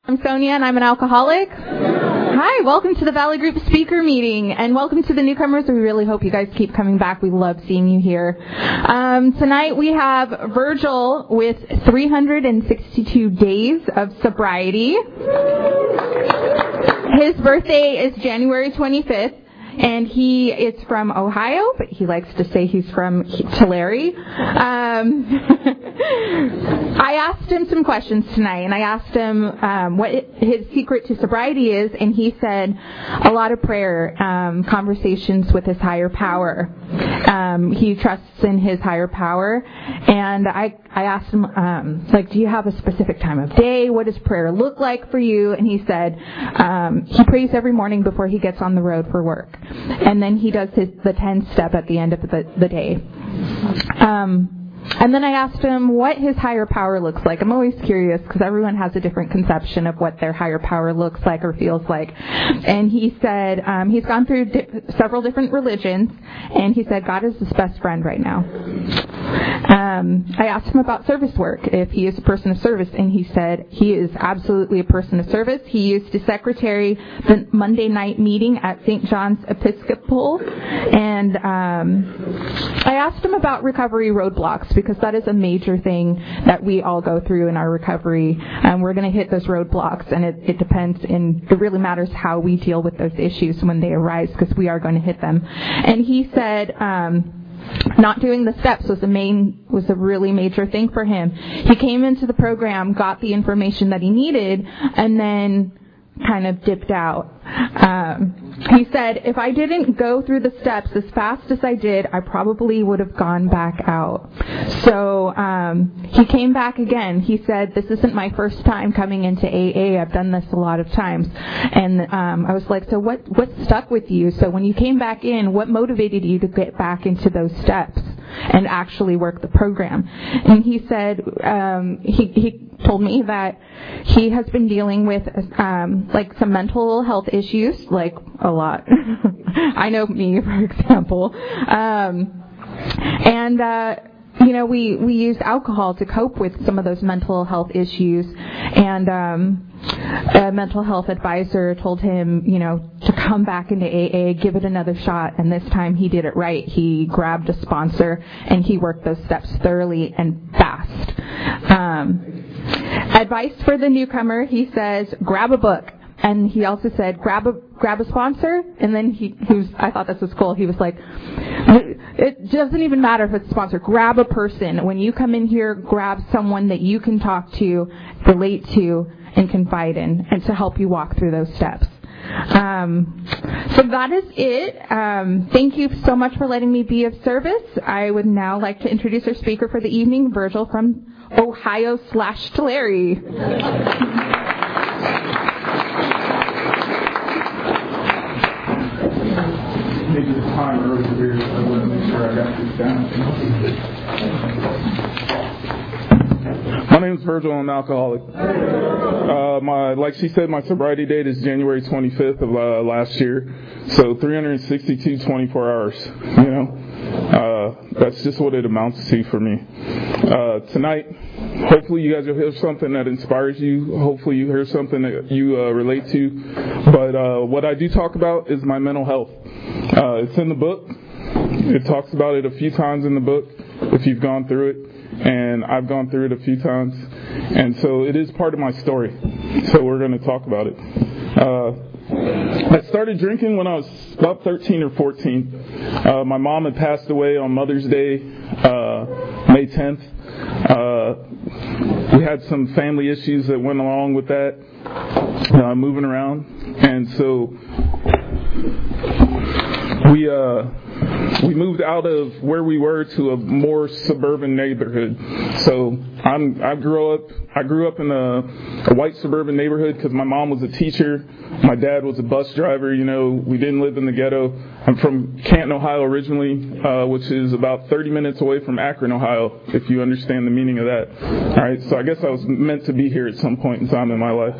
I'm Sonia, and I'm an alcoholic. Hi, welcome to the Valley Group speaker meeting, and welcome to the newcomers. We really hope you guys keep coming back. We love seeing you here. Tonight we have Virgil with 362 days of sobriety. His birthday is January 25th. And he is from Ohio, but he likes to say he's from Tulare. I asked him some questions tonight, and I asked him what his secret to sobriety is, and he said a lot of prayer, conversations with his higher power. He trusts in his higher power, and I asked him, do you have a specific time of day? What does prayer look like for you? And he said he prays every morning before he gets on the road for work. And then he does the 10-step at the end of the day. And then I asked him what his higher power looks like. I'm always curious because everyone has a different conception of what their higher power looks like or feels like. And he said he's gone through several different religions, and he said God is his best friend right now. I asked him about service work, if he is a person of service, and he said he is absolutely a person of service. He used to secretary the Monday night meeting at St. John's Episcopal, and I asked him about recovery roadblocks, because that is a major thing that we all go through in our recovery. We're going to hit those roadblocks, and it depends, and it really matters how we deal with those issues when they arise, because we are going to hit them. And he said not doing the steps was a really major thing for him. He came into the program, got the information that he needed, and then kind of dipped out. He said, if I didn't go through the steps as fast as I did, I probably would have gone back out. So he came back again. He said, this isn't my first time coming into AA. I've done this a lot of times. And I was like, so what stuck with you? So when you came back in, what motivated you to get back into those steps and actually work the program? And he said, he told me that he has been dealing with some mental health issues, like a lot. I know me, for example. We used alcohol to cope with some of those mental health issues. And a mental health advisor told him, to come back into AA, give it another shot. And this time he did it right. He grabbed a sponsor and he worked those steps thoroughly and fast. Advice for the newcomer, he says, grab a book. And he also said, grab a sponsor. And then I thought this was cool. He was like, it doesn't even matter if it's a sponsor. Grab a person. When you come in here, grab someone that you can talk to, relate to, and confide in, and to help you walk through those steps. So that is it. Thank you so much for letting me be of service. I would now like to introduce our speaker for the evening, Virgil from Ohio/Tulare. Maybe the time earlier here, so I want to make sure I got this down. My name is Virgil. I'm an alcoholic. Like she said, my sobriety date is January 25th of last year. So 362 24 hours, That's just what it amounts to for me. Tonight, hopefully you guys will hear something that inspires you. Hopefully you hear something that you relate to. But what I do talk about is my mental health. It's in the book. It talks about it a few times in the book if you've gone through it. And I've gone through it a few times. And so it is part of my story. So we're going to talk about it. I started drinking when I was about 13 or 14. My mom had passed away on Mother's Day, May 10th. We had some family issues that went along with that, moving around. And so we moved out of where we were to a more suburban neighborhood. So I grew up in a white suburban neighborhood because my mom was a teacher. My dad was a bus driver. We didn't live in the ghetto. I'm from Canton, Ohio originally, which is about 30 minutes away from Akron, Ohio, if you understand the meaning of that. All right. So I guess I was meant to be here at some point in time in my life.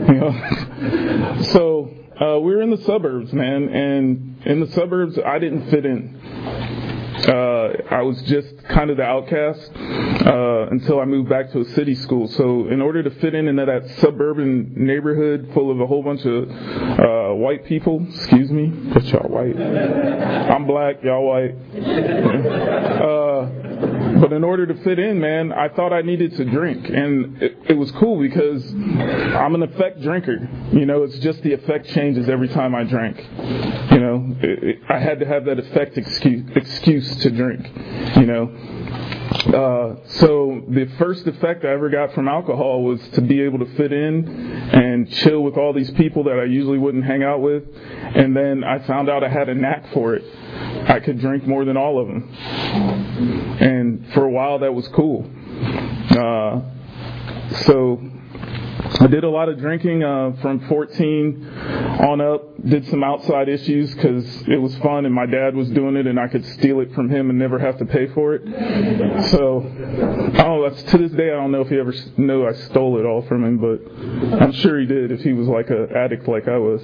So we were in the suburbs, man, and in the suburbs, I didn't fit in. I was just kind of the outcast until I moved back to a city school. So in order to fit into that suburban neighborhood full of a whole bunch of white people, excuse me, but y'all white. I'm black, y'all white. But in order to fit in, man, I thought I needed to drink. And it was cool because I'm an effect drinker. You know, it's just the effect changes every time I drank. You know, I had to have that effect excuse to drink, you know. So the first effect I ever got from alcohol was to be able to fit in and chill with all these people that I usually wouldn't hang out with. And then I found out I had a knack for it. I could drink more than all of them. And for a while that was cool. So I did a lot of drinking from 14 on up. Did some outside issues because it was fun and my dad was doing it and I could steal it from him and never have to pay for it. So, to this day I don't know if he ever knew I stole it all from him, but I'm sure he did if he was like an addict like I was.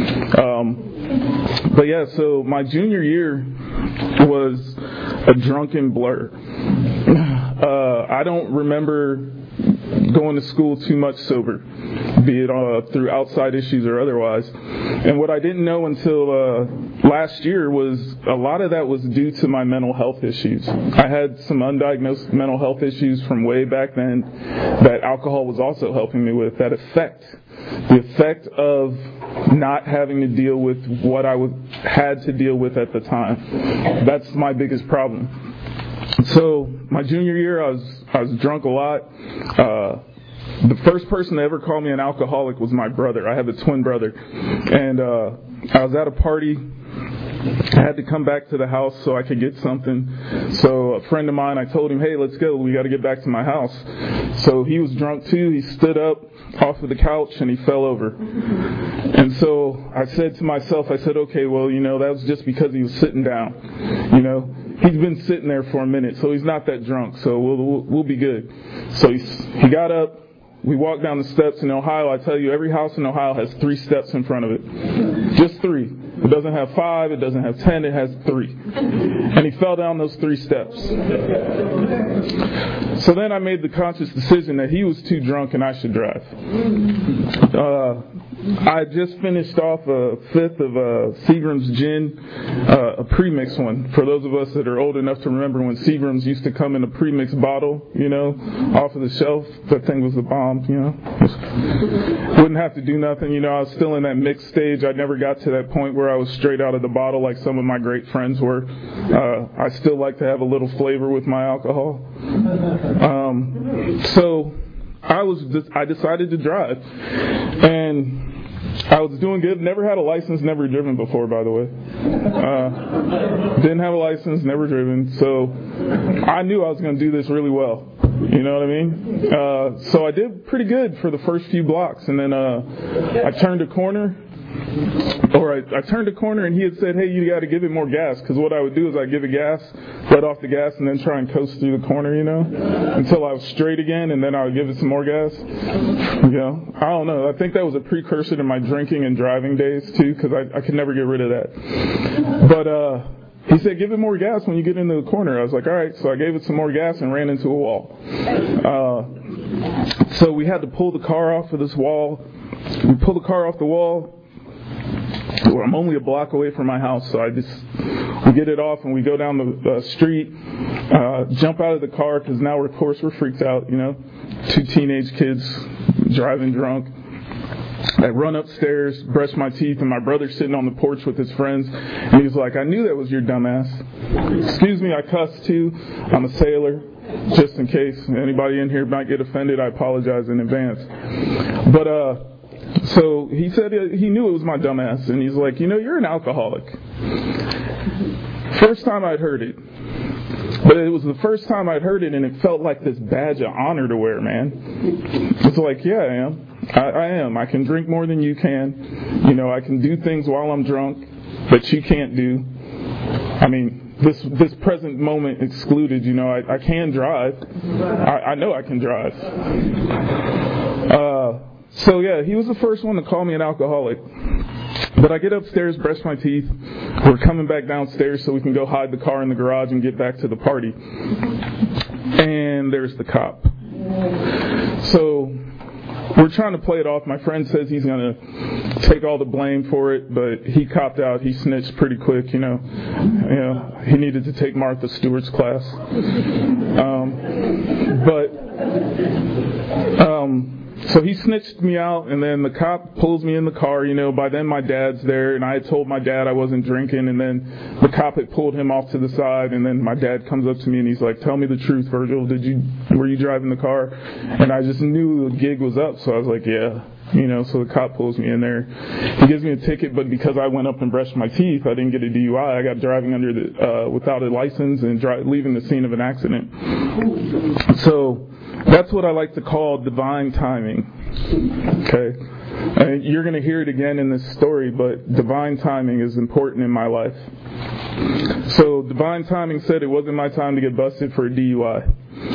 But yeah, so my junior year was a drunken blur. I don't remember going to school too much sober, be it through outside issues or otherwise. And what I didn't know until last year was a lot of that was due to my mental health issues. I had some undiagnosed mental health issues from way back then that alcohol was also helping me with. That the effect of not having to deal with what I had to deal with at the time. That's my biggest problem. So my junior year, I was drunk a lot. The first person to ever call me an alcoholic was my brother. I have a twin brother. And I was at a party. I had to come back to the house so I could get something. So a friend of mine, I told him, hey, let's go. We got to get back to my house. So he was drunk too. He stood up off of the couch and he fell over. And so I said to myself, okay, well, you know, that was just because he was sitting down. You know, he's been sitting there for a minute, so he's not that drunk. So we'll be good. So he got up. We walked down the steps in Ohio. I tell you, every house in Ohio has 3 steps in front of it. Just 3. It doesn't have 5. It doesn't have 10. It has 3. And he fell down those 3 steps. So then I made the conscious decision that he was too drunk and I should drive. I just finished off a 5th of Seagram's gin, a premix one. For those of us that are old enough to remember when Seagram's used to come in a premix bottle, you know, off of the shelf. That thing was the bomb, you know. Wouldn't have to do nothing, you know. I was still in that mixed stage. I never got to that point where I was straight out of the bottle like some of my great friends were. I still like to have a little flavor with my alcohol. So I decided to drive. And I was doing good. Never had a license, never driven before, by the way. Didn't have a license, never driven. So I knew I was going to do this really well. You know what I mean? So I did pretty good for the first few blocks. And then I turned a corner. I turned a corner and he had said, hey, you got to give it more gas. Because what I would do is I'd give it gas, let off the gas, and then try and coast through the corner, you know, until I was straight again, and then I would give it some more gas. You know, I don't know. I think that was a precursor to my drinking and driving days, too, because I could never get rid of that. But he said, give it more gas when you get into the corner. I was like, all right. So I gave it some more gas and ran into a wall. So we had to pull the car off of this wall. We pulled the car off the wall. Well, I'm only a block away from my house, so we get it off and we go down the street, jump out of the car because now, of course, we're freaked out, you know, 2 teenage kids driving drunk. I run upstairs, brush my teeth, and my brother's sitting on the porch with his friends, and he's like, I knew that was your dumbass. Excuse me, I cuss too. I'm a sailor. Just in case anybody in here might get offended, I apologize in advance. But, so he said he knew it was my dumbass, and he's like, you know, you're an alcoholic. First time I'd heard it. But it was the first time I'd heard it, and it felt like this badge of honor to wear, man. It's like, yeah, I am. I am. I can drink more than you can. You know, I can do things while I'm drunk that you can't do. I mean, this present moment excluded, you know, I can drive. I know I can drive. So yeah, he was the first one to call me an alcoholic. But But I get upstairs, brush my teeth. We're coming back downstairs so we can go hide the car in the garage and get back to the party. And there's the cop. So we're trying to play it off. My friend says he's going to take all the blame for it, but he copped out. He snitched pretty quick, He needed to take Martha Stewart's class. So he snitched me out, and then the cop pulls me in the car. By then my dad's there, and I had told my dad I wasn't drinking, and then the cop had pulled him off to the side, and then my dad comes up to me and he's like, "Tell me the truth, Virgil. Were you driving the car?" And I just knew the gig was up, so I was like, "Yeah." So the cop pulls me in there. He gives me a ticket, but because I went up and brushed my teeth, I didn't get a DUI. I got driving without a license and leaving the scene of an accident. So that's what I like to call divine timing. Okay? And you're going to hear it again in this story, but divine timing is important in my life. So divine timing said it wasn't my time to get busted for a DUI.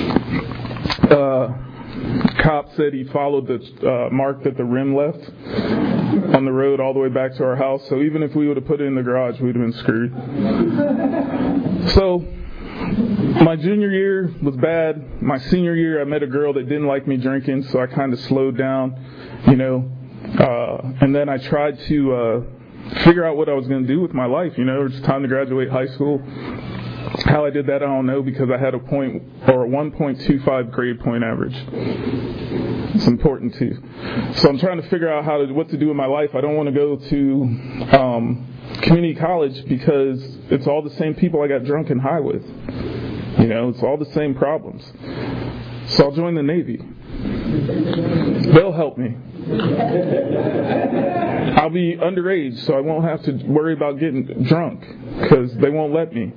Cop said he followed the mark that the rim left on the road all the way back to our house. So even if we would have put it in the garage, we'd have been screwed. So my junior year was bad. My senior year, I met a girl that didn't like me drinking, so I kind of slowed down, and then I tried to figure out what I was going to do with my life. It was time to graduate high school. How I did that, I don't know, because I had a 1.25 grade point average. It's important too. So I'm trying to figure out what to do with my life. I don't want to go to community college because it's all the same people I got drunk and high with. It's all the same problems. So I'll join the Navy. They'll help me. I'll be underage, so I won't have to worry about getting drunk because they won't let me.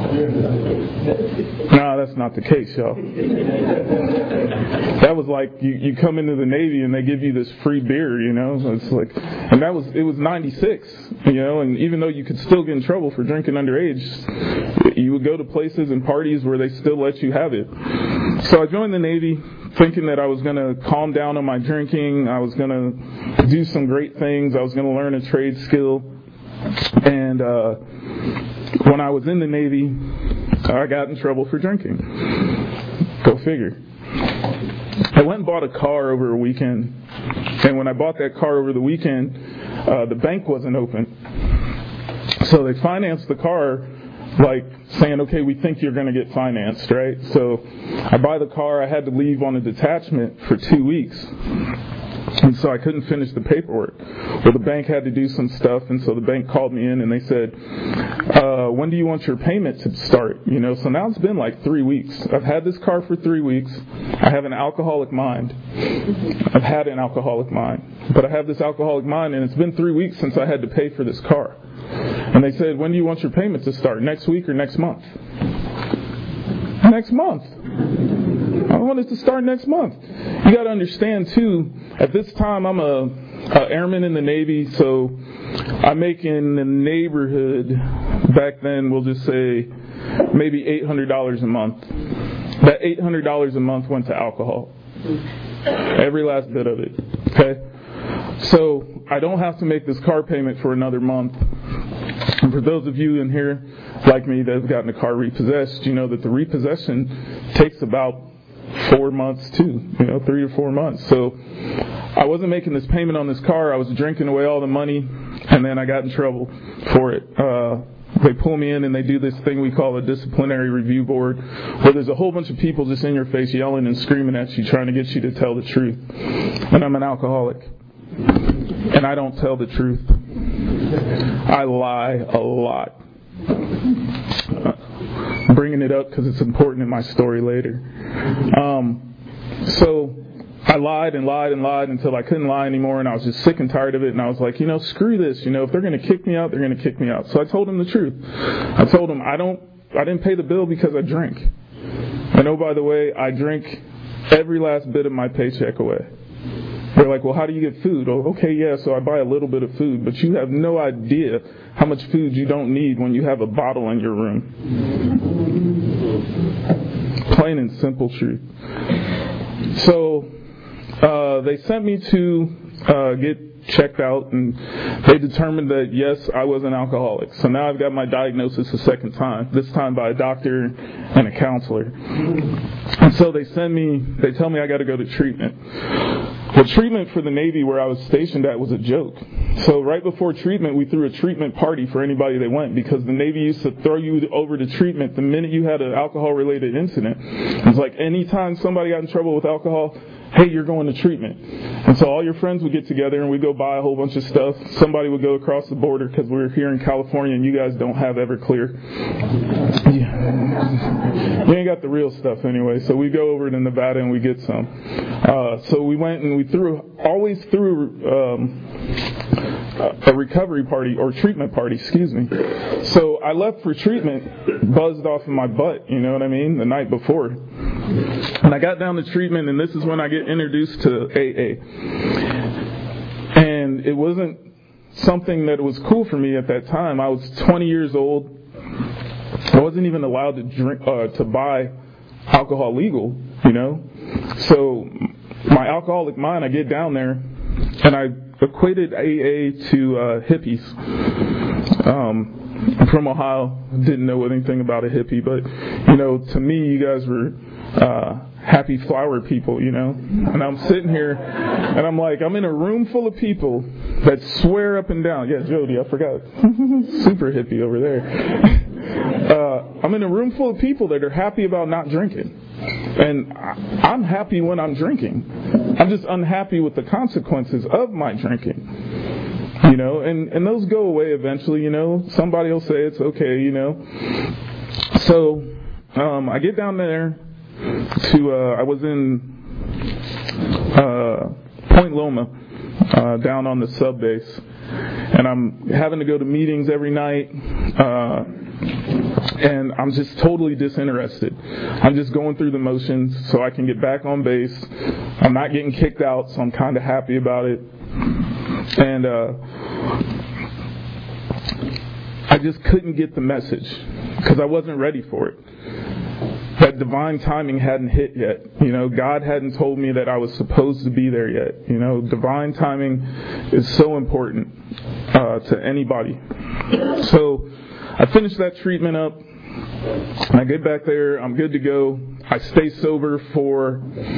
No, that's not the case, y'all. That was like you come into the Navy and they give you this free beer, It's like, and it was 96, and even though you could still get in trouble for drinking underage, you would go to places and parties where they still let you have it. So I joined the Navy thinking that I was going to calm down on my drinking. I was going to do some great things. I was going to learn a trade skill. And when I was in the Navy, I got in trouble for drinking. Go figure. I went and bought a car over a weekend. And when I bought that car over the weekend, the bank wasn't open. So they financed the car saying, okay, we think you're going to get financed, right? So I buy the car. I had to leave on a detachment for 2 weeks. And so I couldn't finish the paperwork. Well, the bank had to do some stuff, and so the bank called me in and they said, when do you want your payment to start? So now it's been 3 weeks. I've had this car for 3 weeks. I have an alcoholic mind. I've had an alcoholic mind. But I have this alcoholic mind, and it's been 3 weeks since I had to pay for this car. And they said, when do you want your payment to start? Next week or next month? Next month. I want it to start next month. You got to understand, too, at this time I'm a airman in the Navy, so I make in the neighborhood, back then we'll just say maybe $800 a month. That $800 a month went to alcohol. Every last bit of it. Okay? So I don't have to make this car payment for another month. And for those of you in here like me that have gotten a car repossessed, you know that the repossession takes about 4 months too, 3 to 4 months. So I wasn't making this payment on this car. I was drinking away all the money, and then I got in trouble for it. They pull me in and they do this thing we call a disciplinary review board, where there's a whole bunch of people just in your face yelling and screaming at you, trying to get you to tell the truth. And I'm an alcoholic, and I don't tell the truth. I lie a lot. I'm bringing it up because it's important in my story later. So I lied and lied and lied until I couldn't lie anymore, and I was just sick and tired of it. And I was like, screw this. If they're going to kick me out, they're going to kick me out. So I told them the truth. I told them I didn't pay the bill because I drink. And oh, by the way, I drink every last bit of my paycheck away. They're like, well, how do you get food? Oh, okay, yeah, so I buy a little bit of food. But you have no idea how much food you don't need when you have a bottle in your room. Plain and simple truth. So they sent me to get checked out, and they determined that, yes, I was an alcoholic. So now I've got my diagnosis a second time, this time by a doctor and a counselor. And so they tell me I got to go to treatment. The treatment for the Navy where I was stationed at was a joke. So right before treatment, we threw a treatment party for anybody that went, because the Navy used to throw you over to treatment the minute you had an alcohol-related incident. It was like anytime somebody got in trouble with alcohol, hey, you're going to treatment. And so all your friends would get together and we'd go buy a whole bunch of stuff. Somebody would go across the border because we're here in California and you guys don't have Everclear. We ain't got the real stuff anyway. So we go over to Nevada and we get some. So we went and we always threw a recovery party or treatment party, excuse me. So I left for treatment buzzed off of my butt, you know what I mean, the night before. And I got down to treatment, and this is when I get introduced to AA. And it wasn't something that was cool for me at that time. I was 20 years old. I wasn't even allowed to drink, to buy alcohol legal, you know. So my alcoholic mind, I get down there, and I equated AA to hippies. I'm from Ohio, didn't know anything about a hippie, but, you know, to me, you guys were happy flower people, you know. And I'm sitting here, and I'm like, I'm in a room full of people that swear up and down. Yeah, Jody, I forgot. Super hippie over there. I'm in a room full of people that are happy about not drinking. And I'm happy when I'm drinking. I'm just unhappy with the consequences of my drinking. You know, and those go away eventually, you know. Somebody will say it's okay, you know. So I get down there to, I was in Point Loma, down on the sub base. And I'm having to go to meetings every night. And I'm just totally disinterested. I'm just going through the motions so I can get back on base. I'm not getting kicked out, so I'm kind of happy about it. And I just couldn't get the message because I wasn't ready for it. That divine timing hadn't hit yet. You know, God hadn't told me that I was supposed to be there yet. You know, divine timing is so important to anybody. So I finished that treatment up. I get back there. I'm good to go. I stay sober for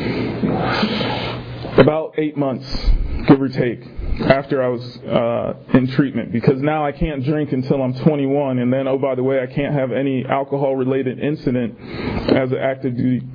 about 8 months, give or take, after I was in treatment, because now I can't drink until I'm 21, and then, oh, by the way, I can't have any alcohol-related incident as an active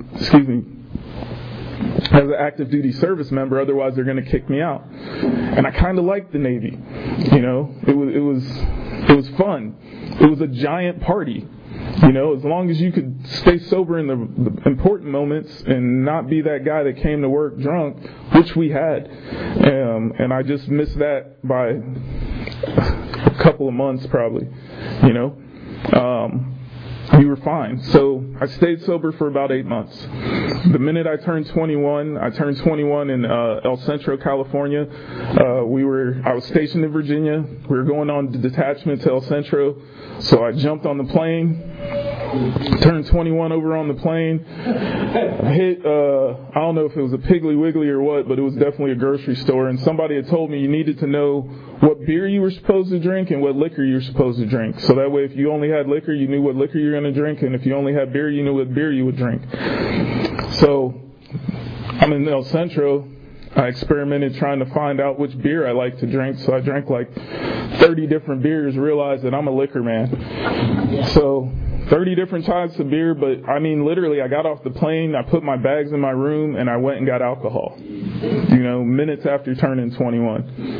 duty service member, otherwise they're going to kick me out. And I kind of liked the Navy, you know. It was fun. It was a giant party. You know, as long as you could stay sober in the important moments and not be that guy that came to work drunk, which we had. And I just missed that by a couple of months probably, you know. We were fine. So I stayed sober for about 8 months. The minute I turned 21 in El Centro, California. I was stationed in Virginia. We were going on the detachment to El Centro. So I jumped on the plane, turned 21 over on the plane, hit, I don't know if it was a Piggly Wiggly or what, but it was definitely a grocery store. And somebody had told me you needed to know what beer you were supposed to drink and what liquor you were supposed to drink. So that way if you only had liquor, you knew what liquor you were going to drink. And if you only had beer, you knew what beer you would drink. So I'm in El Centro. I experimented trying to find out which beer I like to drink, so I drank like 30 different beers, realized that I'm a liquor man. So 30 different types of beer, but I mean literally I got off the plane, I put my bags in my room, and I went and got alcohol, you know, minutes after turning 21.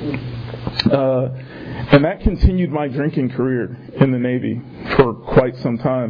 And that continued my drinking career in the Navy for quite some time.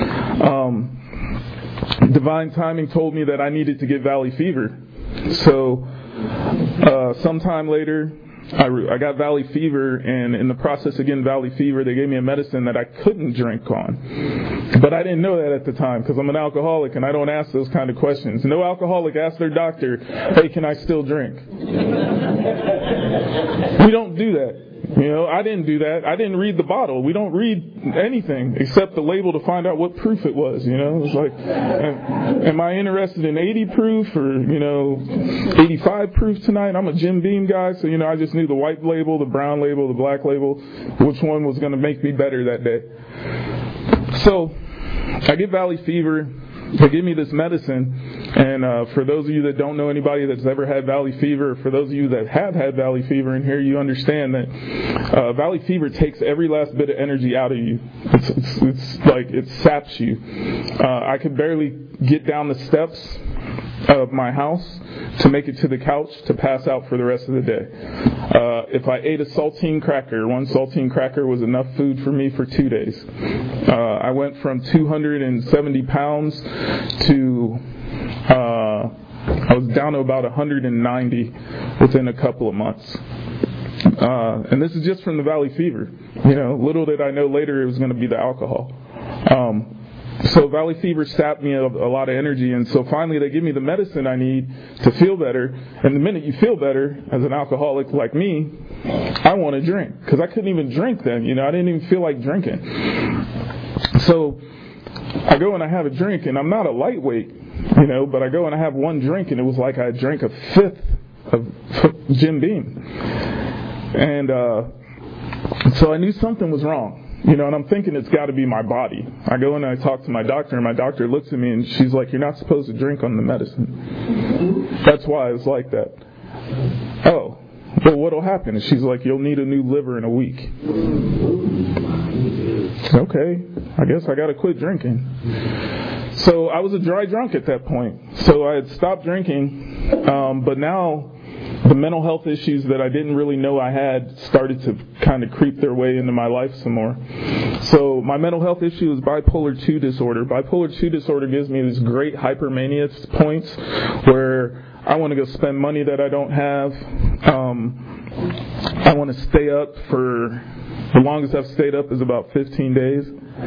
Divine timing told me that I needed to get valley fever. So sometime later, I got valley fever, and in the process of getting valley fever, they gave me a medicine that I couldn't drink on. But I didn't know that at the time because I'm an alcoholic and I don't ask those kind of questions. No alcoholic asks their doctor, hey, can I still drink? We don't do that. I didn't do that. I didn't read the bottle. We don't read anything except the label to find out what proof it was. It's like, am I interested in 80 proof or 85 proof tonight? I'm a Jim Beam guy, so I just knew the white label, the brown label, the black label, which one was going to make me better that day. So I get valley fever. They give me this medicine, and for those of you that don't know anybody that's ever had valley fever, for those of you that have had valley fever in here, you understand that valley fever takes every last bit of energy out of you. It's like it saps you. I could barely get down the steps of my house to make it to the couch to pass out for the rest of the day. If I ate a saltine cracker, one saltine cracker was enough food for me for 2 days. I went from 270 pounds to I was down to about 190 within a couple of months. And this is just from the valley fever. Little did I know later it was going to be the alcohol. So valley fever sapped me of a lot of energy, and so finally they give me the medicine I need to feel better. And the minute you feel better, as an alcoholic like me, I want to drink, because I couldn't even drink then. I didn't even feel like drinking. So I go and I have a drink, and I'm not a lightweight, but I go and I have one drink, and it was like I drank a fifth of Jim Beam. And so I knew something was wrong. And I'm thinking it's got to be my body. I go and I talk to my doctor, and my doctor looks at me, and she's like, "You're not supposed to drink on the medicine." That's why it's like that. Oh, well, what'll happen? And she's like, "You'll need a new liver in a week." Okay, I guess I got to quit drinking. So I was a dry drunk at that point. So I had stopped drinking, but now the mental health issues that I didn't really know I had started to kind of creep their way into my life some more. So my mental health issue is bipolar 2 disorder. Bipolar 2 disorder gives me these great hypermania points where I want to go spend money that I don't have. I want to stay up for, the longest I've stayed up is about 15 days.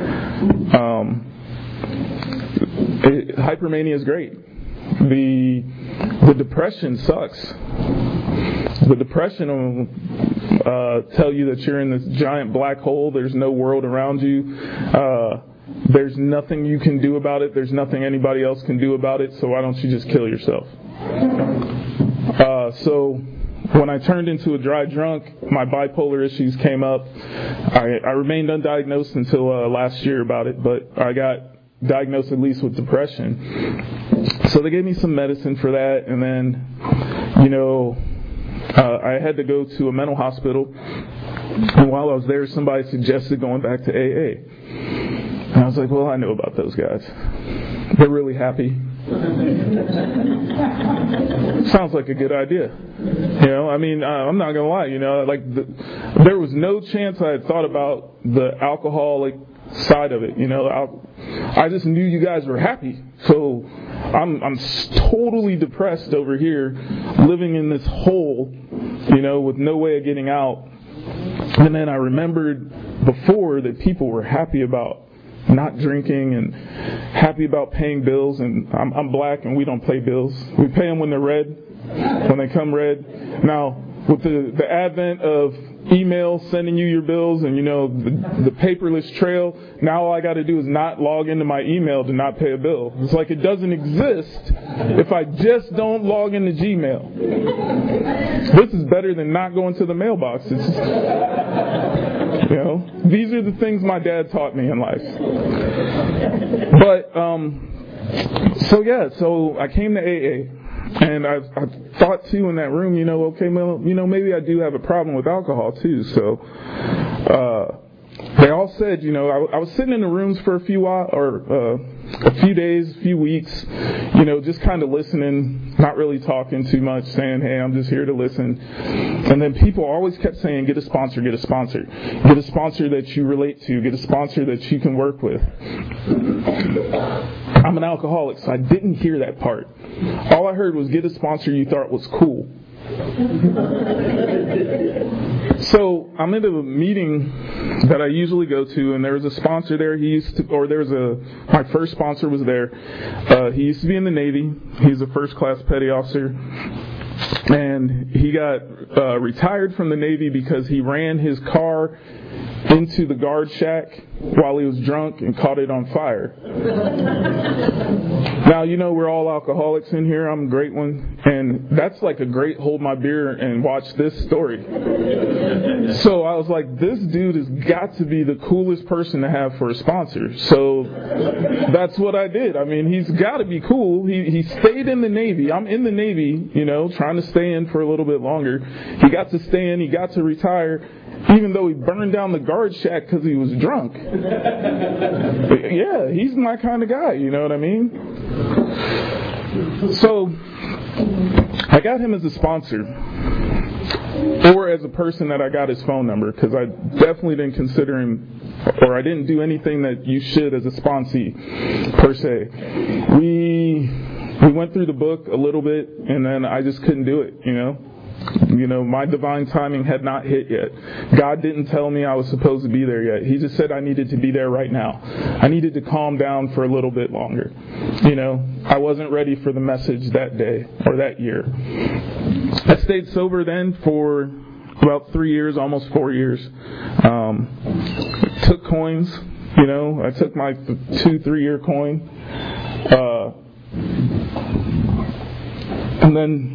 Hypermania is great. The depression sucks. The depression will tell you that you're in this giant black hole. There's no world around you. There's nothing you can do about it. There's nothing anybody else can do about it. So why don't you just kill yourself? So when I turned into a dry drunk, my bipolar issues came up. I remained undiagnosed until last year about it, but I got diagnosed at least with depression. So they gave me some medicine for that, and then, I had to go to a mental hospital, and while I was there, somebody suggested going back to AA. And I was like, well, I know about those guys. They're really happy. Sounds like a good idea. I'm not going to lie, there was no chance I had thought about the alcoholic side of it. I just knew you guys were happy. So I'm totally depressed over here, living in this hole, with no way of getting out. And then I remembered before that people were happy about not drinking and happy about paying bills. And I'm black and we don't pay bills. We pay them when they're red, when they come red. Now, with the advent of email sending you your bills and the paperless trail, now all I got to do is not log into my email to not pay a bill. It's like it doesn't exist if I just don't log into Gmail. This is better than not going to the mailbox. These are the things my dad taught me in life. But so I came to AA. And I thought too in that room, okay, well, maybe I do have a problem with alcohol too. So they all said, I was sitting in the rooms for a few days, a few weeks, just kind of listening, not really talking too much, saying, hey, I'm just here to listen. And then people always kept saying, get a sponsor, get a sponsor. Get a sponsor that you relate to, get a sponsor that you can work with. I'm an alcoholic, so I didn't hear that part. All I heard was get a sponsor you thought was cool. So I'm in a meeting that I usually go to, and there was a sponsor there. My first sponsor was there. He used to be in the Navy. He's a first-class petty officer. And he got retired from the Navy because he ran his car into the guard shack while he was drunk and caught it on fire. Now, we're all alcoholics in here. I'm a great one. And that's like a great hold my beer and watch this story. So I was like, this dude has got to be the coolest person to have for a sponsor. So that's what I did. I mean, he's got to be cool. He stayed in the Navy. I'm in the Navy, trying to stay in for a little bit longer. He got to stay in. He got to retire. Even though he burned down the guard shack because he was drunk. Yeah, he's my kind of guy, you know what I mean? So, I got him as a sponsor. Or as a person that I got his phone number, because I definitely didn't consider him, or I didn't do anything that you should as a sponsee, per se. We went through the book a little bit, and then I just couldn't do it, my divine timing had not hit yet. God didn't tell me I was supposed to be there yet. He just said I needed to be there right now. I needed to calm down for a little bit longer. I wasn't ready for the message that day or that year. I stayed sober then for about 3 years, almost 4 years. Took coins, I took my 2-3 year coin. And then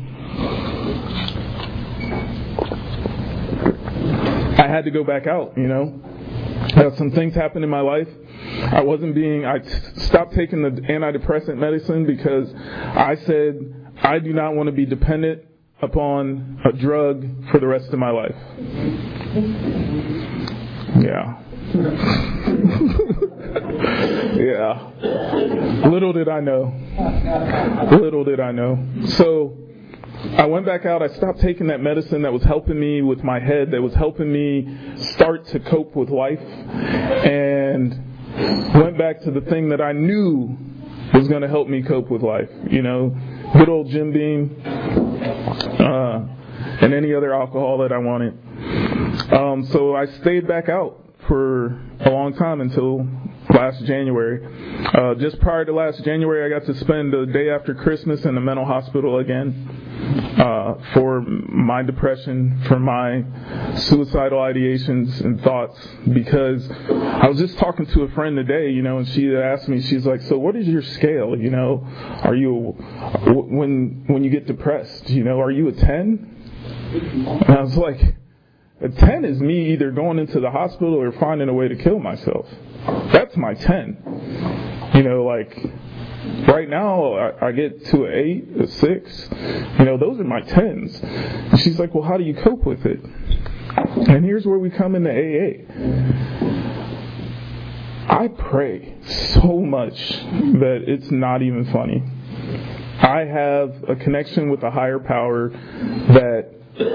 I had to go back out, Some things happened in my life. I stopped taking the antidepressant medicine because I said I do not want to be dependent upon a drug for the rest of my life. Yeah. Yeah. Little did I know. So, I went back out. I stopped taking that medicine that was helping me with my head, that was helping me start to cope with life, and went back to the thing that I knew was going to help me cope with life. Good old Jim Beam, and any other alcohol that I wanted. So I stayed back out for a long time until last January. Just prior to last January, I got to spend the day after Christmas in the mental hospital again. For my depression, for my suicidal ideations and thoughts, because I was just talking to a friend today, and she asked me, she's like, so what is your scale, are you, when you get depressed, are you a 10? And I was like, a 10 is me either going into the hospital or finding a way to kill myself. That's my 10. Right now, I get to an 8, a 6. Those are my 10s. And she's like, well, how do you cope with it? And here's where we come into AA. I pray so much that it's not even funny. I have a connection with a higher power that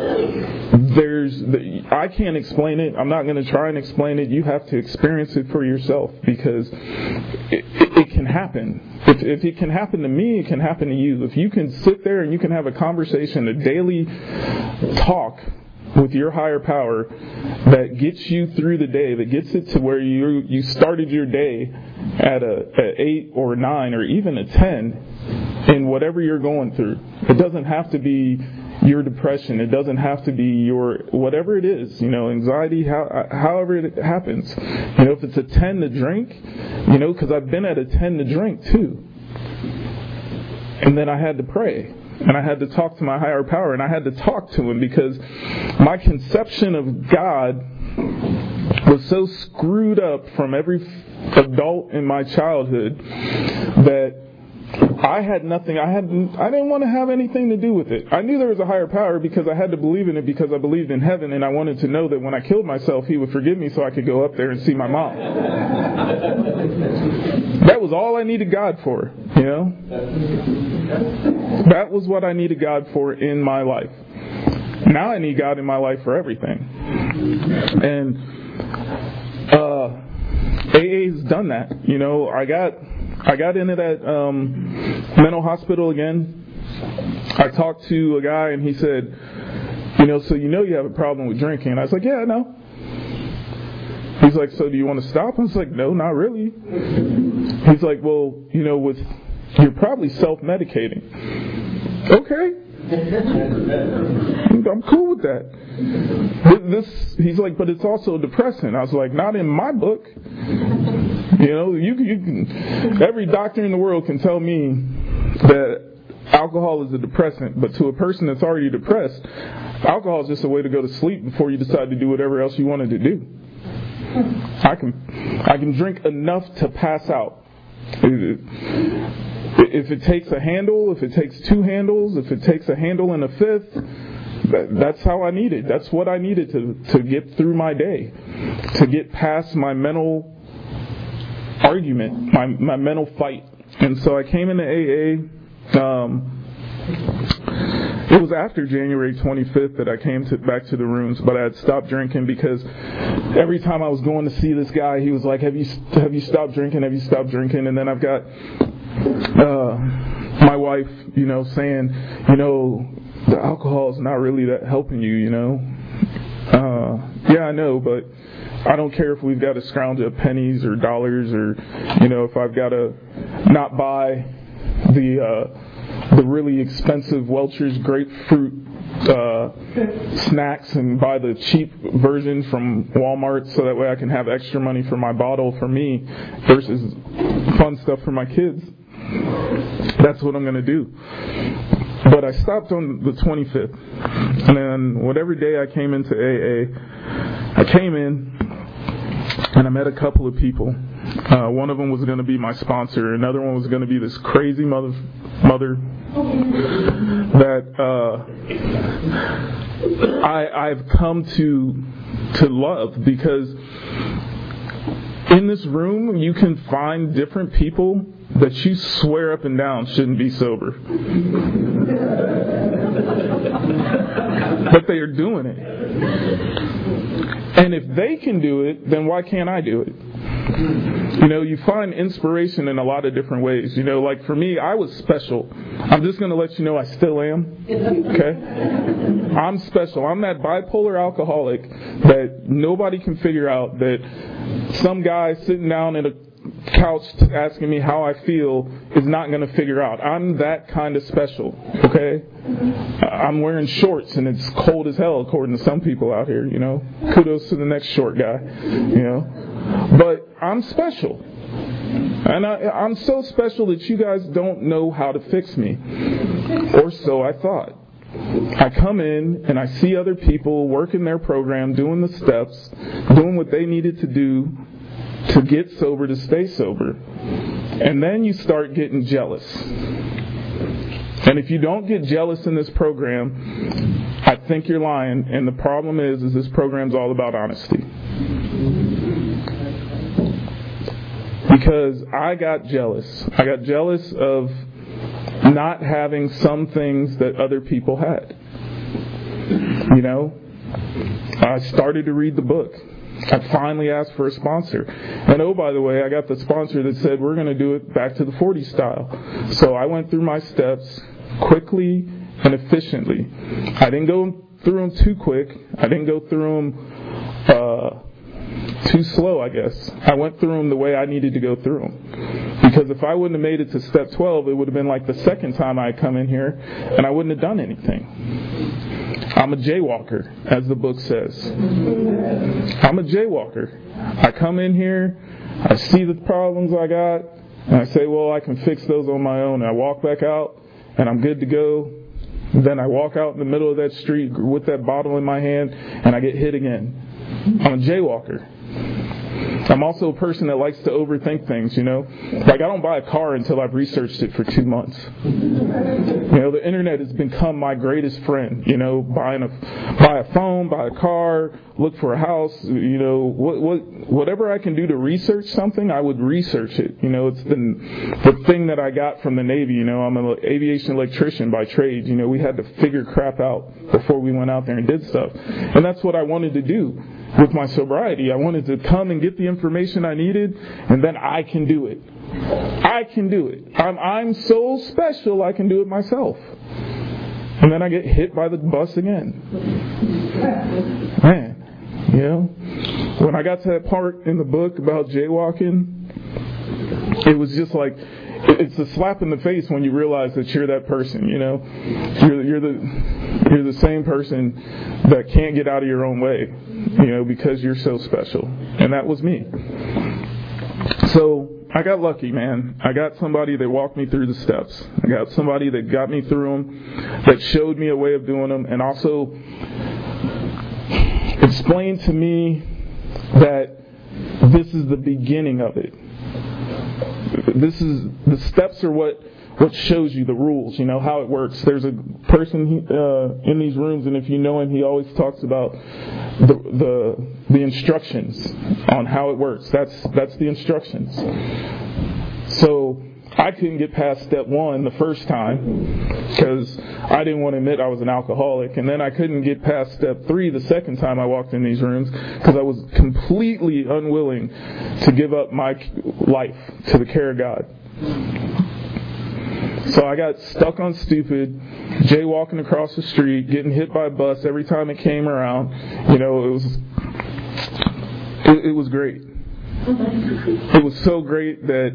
I can't explain it. I'm not going to try and explain it. You have to experience it for yourself, because it can happen. If it can happen to me, it can happen to you. If you can sit there and you can have a conversation, a daily talk with your higher power that gets you through the day, that gets it to where you started your day at a 8 or 9 or even a 10 in whatever you're going through. It doesn't have to be your depression. It doesn't have to be your, whatever it is, anxiety, however it happens. If it's a 10 to drink, because I've been at a 10 to drink too. And then I had to pray. And I had to talk to my higher power. And I had to talk to him because my conception of God was so screwed up from every adult in my childhood that I had nothing. I didn't want to have anything to do with it. I knew there was a higher power because I had to believe in it, because I believed in heaven, and I wanted to know that when I killed myself, He would forgive me so I could go up there and see my mom. That was all I needed God for, That was what I needed God for in my life. Now I need God in my life for everything. And AA's done that. I got into that mental hospital again. I talked to a guy and he said, so you have a problem with drinking. And I was like, yeah, I know. He's like, so do you want to stop? I was like, no, not really. He's like, well, you're probably self-medicating. Okay. I'm cool with that. He's like, but it's also a depressant. I was like, not in my book. You know, you can, every doctor in the world can tell me that alcohol is a depressant, but to a person that's already depressed, alcohol is just a way to go to sleep before you decide to do whatever else you wanted to do. I can drink enough to pass out. If it takes a handle, if it takes two handles, if it takes a handle and a fifth, that's how I needed. That's what I needed to get through my day, to get past my mental argument, my mental fight. And so I came into AA. It was after January 25th that I came back to the rooms, but I had stopped drinking because every time I was going to see this guy, he was like, have you stopped drinking? Have you stopped drinking? And then I've got my wife, you know, saying, you know, the alcohol is not really that helping you, you know. Yeah, I know, but I don't care if we've got to scrounge up pennies or dollars, or, you know, if I've got to not buy the really expensive Welch's grapefruit snacks and buy the cheap version from Walmart so that way I can have extra money for my bottle for me versus fun stuff for my kids. That's what I'm going to do. But I stopped on the 25th. And then whatever day I came into AA, I came in and I met a couple of people. One of them was going to be my sponsor. Another one was going to be this crazy mother that I've come to love, because in this room you can find different people that you swear up and down shouldn't be sober. But they are doing it. And if they can do it, then why can't I do it? You know, you find inspiration in a lot of different ways. You know, like for me, I was special. I'm just going to let you know I still am. Okay? I'm special. I'm that bipolar alcoholic that nobody can figure out, that some guy sitting down in a couch asking me how I feel is not going to figure out. I'm that kind of special. Okay? I'm wearing shorts and it's cold as hell according to some people out here, you know. Kudos to the next short guy, you know. But I'm special. And I'm so special that you guys don't know how to fix me. Or so I thought. I come in and I see other people working their program, doing the steps, doing what they needed to do to get sober, to stay sober. And then you start getting jealous. And if you don't get jealous in this program, I think you're lying. And the problem is this program's all about honesty. Because I got jealous. I got jealous of not having some things that other people had. You know, I started to read the book. I finally asked for a sponsor. And oh, by the way, I got the sponsor that said, we're going to do it back to the 40 style. So I went through my steps quickly and efficiently. I didn't go through them too quick. I didn't go through them too slow, I guess. I went through them the way I needed to go through them. Because if I wouldn't have made it to step 12, it would have been like the second time I come in here and I wouldn't have done anything. I'm a jaywalker, as the book says. I'm a jaywalker. I come in here, I see the problems I got, and I say, well, I can fix those on my own. And I walk back out, and I'm good to go. Then I walk out in the middle of that street with that bottle in my hand, and I get hit again. I'm a jaywalker. I'm also a person that likes to overthink things, you know. Like, I don't buy a car until I've researched it for 2 months. You know, the internet has become my greatest friend. You know, buy a phone, buy a car, look for a house. You know, whatever I can do to research something, I would research it. You know, it's the thing that I got from the Navy. You know, I'm an aviation electrician by trade. You know, we had to figure crap out before we went out there and did stuff. And that's what I wanted to do with my sobriety. I wanted to come and get the information I needed, and then I can do it. I can do it. I'm so special I can do it myself. And then I get hit by the bus again. Man, you know, when I got to that part in the book about jaywalking, it was just like, it's a slap in the face when you realize that you're that person. You're the same person that can't get out of your own way, because you're so special. And that was me. So I got lucky, man. I got somebody that walked me through the steps. I got somebody that got me through them, that showed me a way of doing them, and also explained to me that this is the beginning of it. The steps are what shows you the rules, how it works. There's a person in these rooms, and if you know him, he always talks about the instructions on how it works. That's the instructions. So I couldn't get past step 1 the first time because I didn't want to admit I was an alcoholic, and then I couldn't get past step 3 the second time I walked in these rooms because I was completely unwilling to give up my life to the care of God. So I got stuck on stupid, jaywalking across the street, getting hit by a bus every time it came around. It was great. It was so great that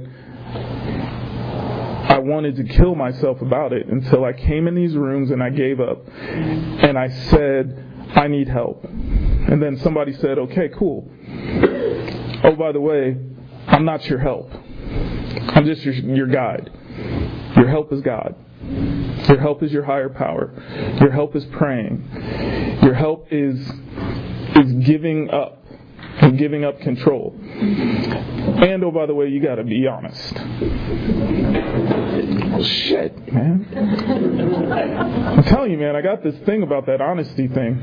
I wanted to kill myself about it until I came in these rooms and I gave up. And I said, I need help. And then somebody said, okay, cool. Oh, by the way, I'm not your help. I'm just your guide. Your help is God. Your help is your higher power. Your help is praying. Your help is giving up. And giving up control. And oh, by the way, you got to be honest. Oh, shit, man. I'm telling you, man, I got this thing about that honesty thing.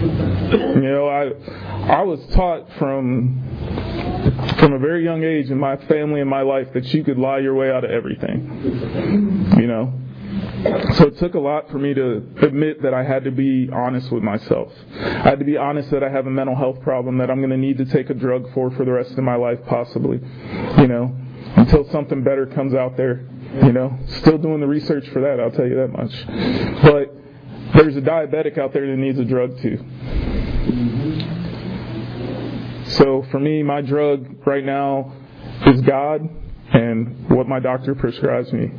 I was taught from a very young age in my family and my life that you could lie your way out of everything. So it took a lot for me to admit that I had to be honest with myself. I had to be honest that I have a mental health problem that I'm going to need to take a drug for the rest of my life, possibly. Until something better comes out there. Still doing the research for that, I'll tell you that much. But there's a diabetic out there that needs a drug too. So for me, my drug right now is God and what my doctor prescribes me.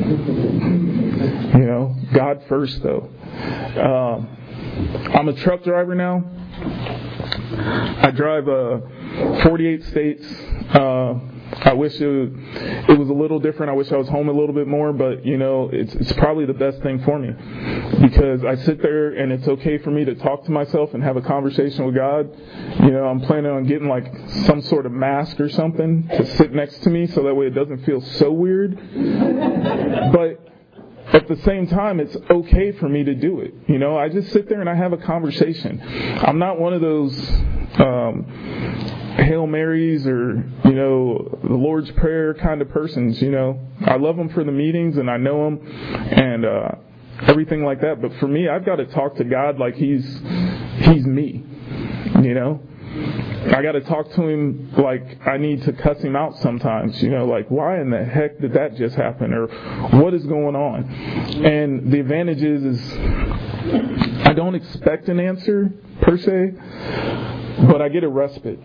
God first, though. I'm a truck driver now. I drive 48 states. I wish it was a little different. I wish I was home a little bit more, but it's probably the best thing for me because I sit there and it's okay for me to talk to myself and have a conversation with God. I'm planning on getting like some sort of mask or something to sit next to me so that way it doesn't feel so weird. But at the same time, it's okay for me to do it. I just sit there and I have a conversation. I'm not one of those Hail Marys or, the Lord's Prayer kind of persons, I love them for the meetings and I know them and everything like that. But for me, I've got to talk to God like He's me, I got to talk to Him like I need to cuss Him out sometimes, like why in the heck did that just happen or what is going on? And the advantage is I don't expect an answer per se, but I get a respite.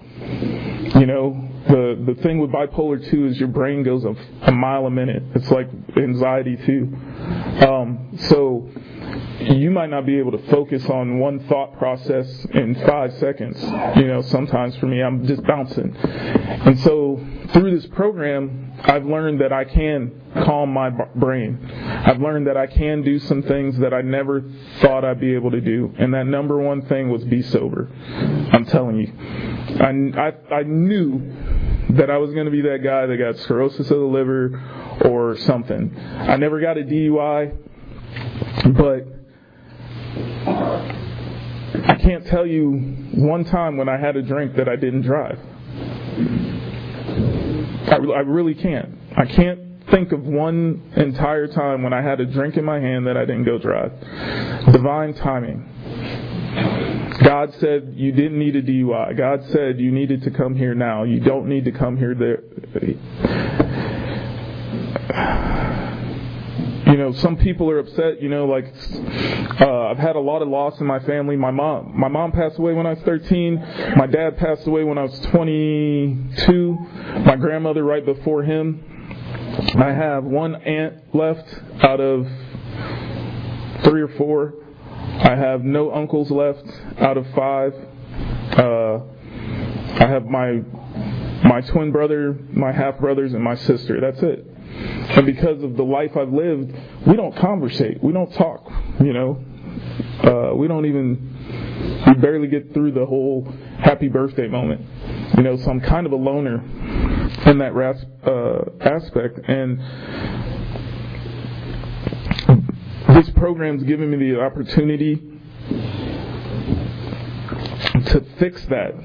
The thing with bipolar 2 is your brain goes a mile a minute. It's like anxiety too. So you might not be able to focus on one thought process in 5 seconds. Sometimes for me, I'm just bouncing. And so through this program, I've learned that I can calm my brain. I've learned that I can do some things that I never thought I'd be able to do. And that number one thing was be sober. I'm telling you. I knew that I was going to be that guy that got cirrhosis of the liver or something. I never got a DUI, but I can't tell you one time when I had a drink that I didn't drive. I really can't. I can't think of one entire time when I had a drink in my hand that I didn't go drive. Divine timing. God said you didn't need a DUI. God said you needed to come here now. You don't need to come here there. Some people are upset, I've had a lot of loss in my family. My mom passed away when I was 13. My dad passed away when I was 22. My grandmother right before him. I have one aunt left out of 3 or 4. I have no uncles left out of 5. I have my twin brother, my half brothers, and my sister. That's it. And because of the life I've lived, we don't conversate. We don't talk. We barely get through the whole happy birthday moment. So I'm kind of a loner in that aspect. And this program's given me the opportunity to fix that,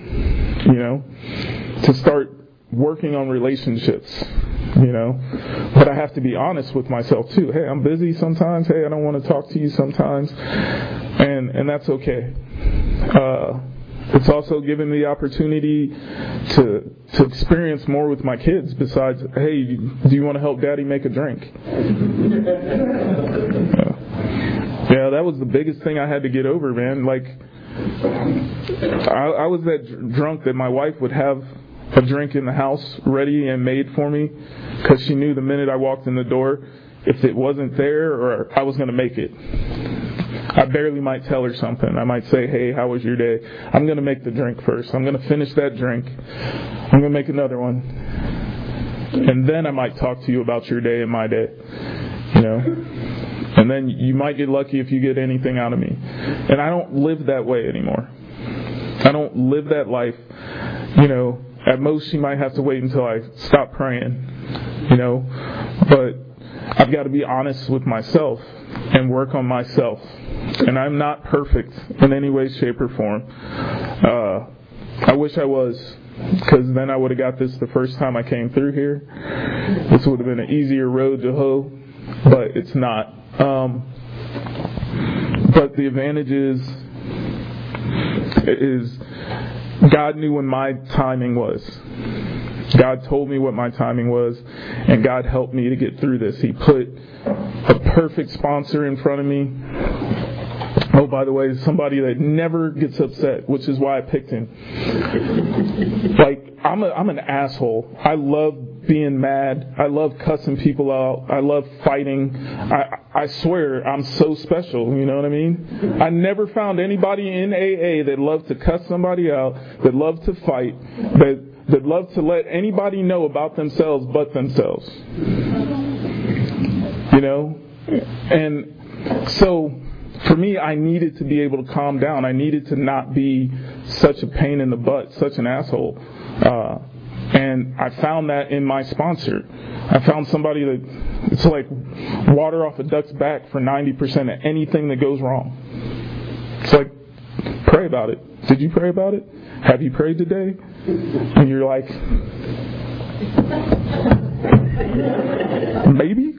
to start working on relationships, but I have to be honest with myself too. Hey, I'm busy sometimes. Hey, I don't want to talk to you sometimes, and that's okay. It's also given me the opportunity to experience more with my kids besides, hey, do you want to help Daddy make a drink? Yeah, that was the biggest thing I had to get over, man. Like, I was that drunk that my wife would have a drink in the house ready and made for me because she knew the minute I walked in the door, if it wasn't there, or I was going to make it. I barely might tell her something. I might say, hey, how was your day? I'm going to make the drink first. I'm going to finish that drink. I'm going to make another one. And then I might talk to you about your day and my day. And then you might get lucky if you get anything out of me. And I don't live that way anymore. I don't live that life. At most she might have to wait until I stop praying. But I've got to be honest with myself and work on myself. And I'm not perfect in any way, shape, or form. I wish I was, because then I would have got this the first time I came through here. This would have been an easier road to hoe, but it's not. But the advantage is God knew when my timing was. God told me what my timing was, and God helped me to get through this. He put a perfect sponsor in front of me. Oh, by the way, somebody that never gets upset, which is why I picked him. Like, I'm an asshole. I love being mad. I love cussing people out. I love fighting. I swear I'm so special, you know what I mean? I never found anybody in AA that loved to cuss somebody out, that loved to fight, that loved to let anybody know about themselves but themselves. And so for me, I needed to be able to calm down. I needed to not be such a pain in the butt, such an asshole. And I found that in my sponsor. I found somebody that it's like water off a duck's back for 90% of anything that goes wrong. It's like, pray about it. Did you pray about it? Have you prayed today? And you're like, maybe?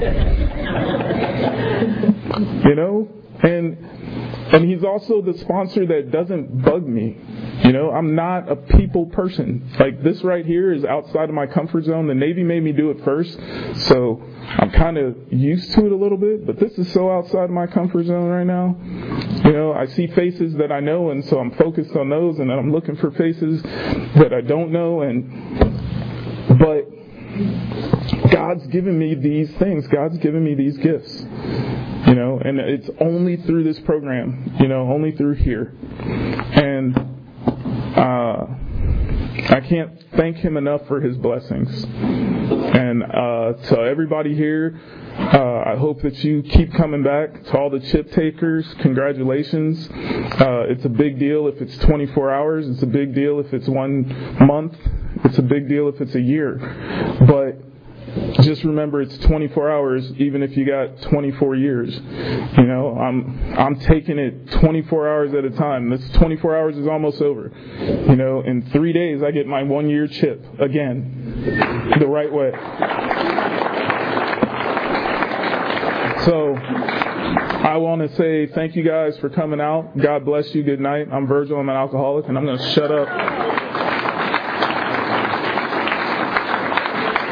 And he's also the sponsor that doesn't bug me. I'm not a people person. Like, this right here is outside of my comfort zone. The Navy made me do it first, so I'm kind of used to it a little bit, but this is so outside of my comfort zone right now. I see faces that I know, and so I'm focused on those, and then I'm looking for faces that I don't know, but God's given me these things. God's given me these gifts. And it's only through this program, only through here. And I can't thank Him enough for His blessings. And to everybody here, I hope that you keep coming back. To all the chip takers, congratulations. It's a big deal if it's 24 hours. It's a big deal if it's 1 month. It's a big deal if it's a year. But just remember, it's 24 hours, even if you got 24 years. I'm taking it 24 hours at a time. This 24 hours is almost over. In 3 days, I get my 1-year chip again, the right way. So I want to say thank you guys for coming out. God bless you. Good night. I'm Virgil. I'm an alcoholic, and I'm going to shut up.